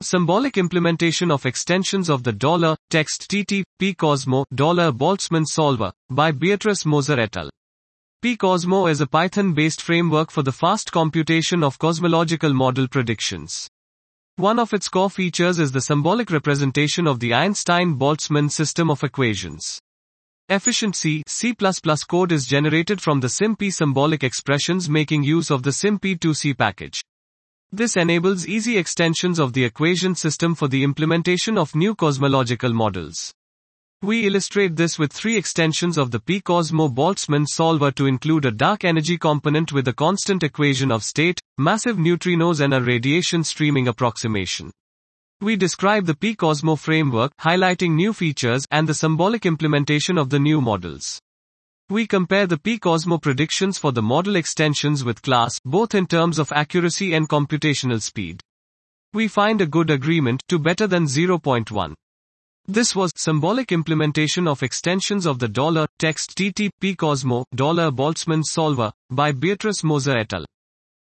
Symbolic implementation of extensions of the $text TT pCosmo $Boltzmann solver by Beatrice Moser et al. pCosmo is a Python-based framework for the fast computation of cosmological model predictions. One of its core features is the symbolic representation of the Einstein-Boltzmann system of equations. Efficient C++ code is generated from the SymP symbolic expressions making use of the SymP2C package. This enables easy extensions of the equation system for the implementation of new cosmological models. We illustrate this with three extensions of the pCosmo Boltzmann solver to include a dark energy component with a constant equation of state, massive neutrinos and a radiation streaming approximation. We describe the pCosmo framework, highlighting new features, and the symbolic implementation of the new models. We compare the pCosmo predictions for the model extensions with class, both in terms of accuracy and computational speed. We find a good agreement, to better than 0.1. This was symbolic implementation of extensions of the $text TT pCosmo $Boltzmann solver by Beatrice Moser et al.